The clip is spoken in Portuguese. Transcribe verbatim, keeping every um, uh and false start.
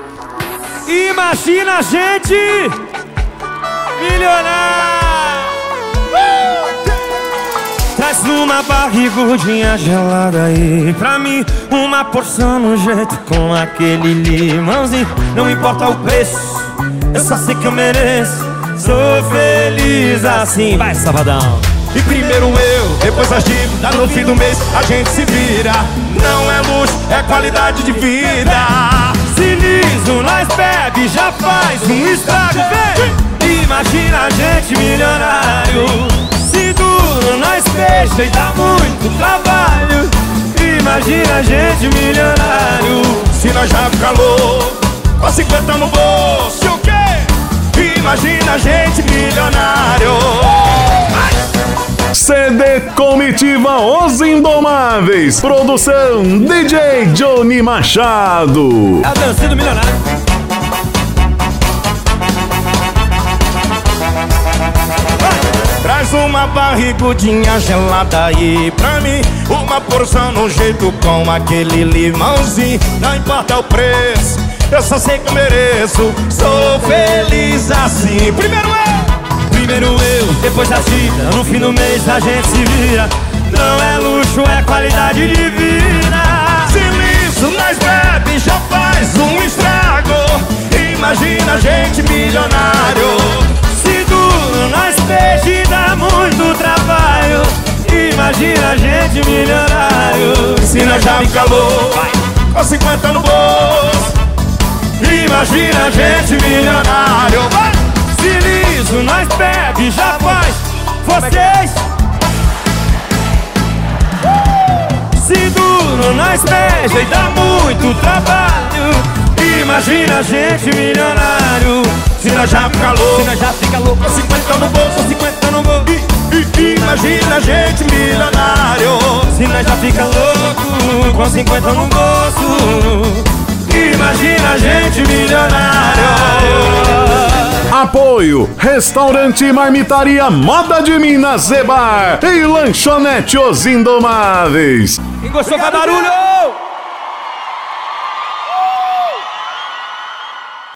Imagina a gente milionário. Traz uma barrigudinha gelada aí pra mim, uma porção no jeito com aquele limãozinho. Não importa o preço, eu só sei que eu mereço. Sou feliz assim. Vai, Sabadão. E primeiro eu, depois as dívidas, no fim do mês a gente se vira. Não é luxo, é qualidade de vida. Se liso, nós bebe, já faz um estrago, vem! Imagina a gente milionário. Se duro, nós fecha e dá muito trabalho. Imagina a gente milionário. Se nós já fica louco, com cinquenta no bolso, o quê? Imagina a gente milionário. C D Comitiva Os Indomáveis. Produção D J Johnny Machado. É a dança do milionário. Traz uma barrigudinha gelada aí pra mim, uma porção no jeito com aquele limãozinho. Não importa o preço, eu só sei que eu mereço. Sou feliz assim. Primeiro eu, Primeiro eu, depois da cita, no fim do mês a gente se vira. Não é luxo, é qualidade de vida. se liso, nós bebe, já faz um estrago. Imagina a gente milionário. Se duro, nós peixe e dá muito trabalho. Imagina a gente milionário. Se nós já fica louco, com cinquenta no bolso. Imagina a gente milionário. Vai! Se liso, nós bebe, já faz. Vocês se duro, nós beija e dá muito trabalho. Imagina a gente milionário. Se nós já fica louco, Se nós já fica louco, com cinquenta no bolso, cinquenta no bolso. I, I, imagina a gente milionário. Se nós já fica louco, com cinquenta no bolso. Imagina a gente milionário. Apoio Restaurante e Marmitaria Moda de Minas Zebar e Lanchonete Os Indomáveis. Quem gostou faz barulho!